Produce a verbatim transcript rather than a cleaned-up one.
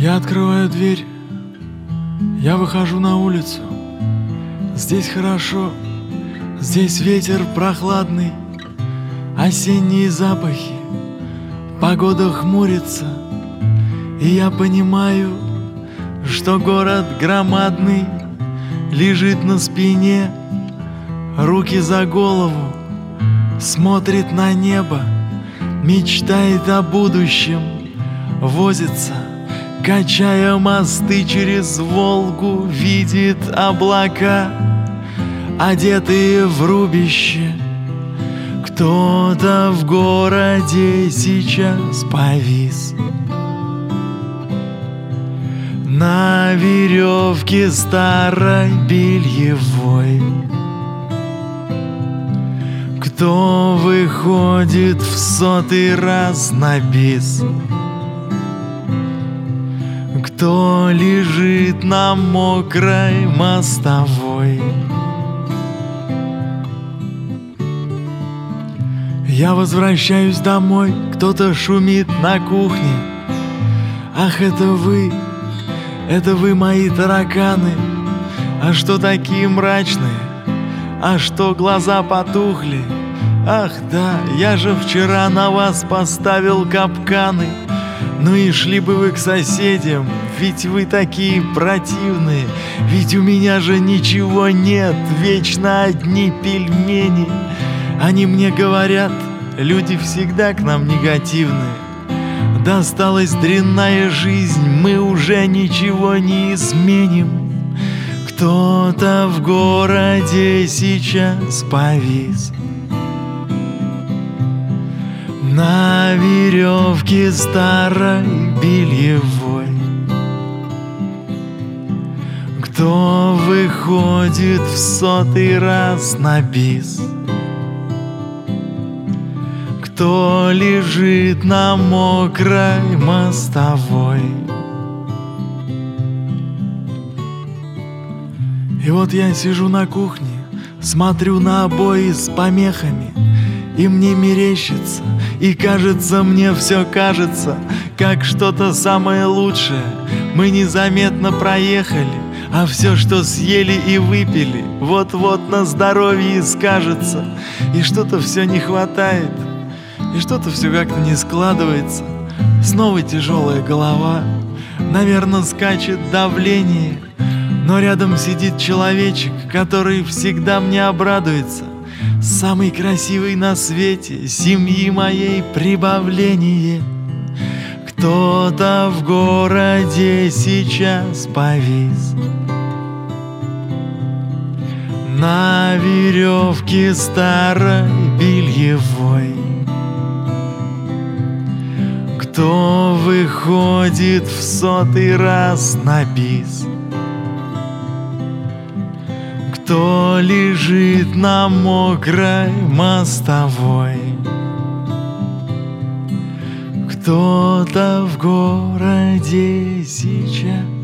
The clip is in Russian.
Я открываю дверь, я выхожу на улицу. Здесь хорошо, здесь ветер прохладный, осенние запахи, погода хмурится. И я понимаю, что город громадный лежит на спине, руки за голову, смотрит на небо, мечтает о будущем, возится, качая мосты через Волгу, видит облака, одетые в рубище. Кто-то в городе сейчас повис на веревке старой бельевой. Кто выходит в сотый раз на бис, кто лежит на мокрой мостовой. Я возвращаюсь домой, кто-то шумит на кухне. Ах, это вы, это вы, мои тараканы. А что такие мрачные? А что глаза потухли? Ах да, я же вчера на вас поставил капканы. Ну и шли бы вы к соседям, ведь вы такие противные. Ведь у меня же ничего нет, вечно одни пельмени. Они мне говорят, люди всегда к нам негативные. Досталась дрянная жизнь, мы уже ничего не изменим. Кто-то в городе сейчас повис на веревке старой бельевой. Кто выходит в сотый раз на бис, кто лежит на мокрой мостовой. И вот я сижу на кухне, смотрю на обои с помехами, и мне мерещится, и кажется, мне все кажется, как что-то самое лучшее мы незаметно проехали, а все, что съели и выпили, вот-вот на здоровье скажется. И что-то все не хватает, и что-то все как-то не складывается. Снова тяжелая голова, наверное, скачет давление. Но рядом сидит человечек, который всегда мне обрадуется. Самый красивый на свете, семьи моей прибавление. Кто-то в городе сейчас повис на веревке старой бельевой. Кто выходит в сотый раз на бис, кто лежит на мокрой мостовой. Кто-то в городе сейчас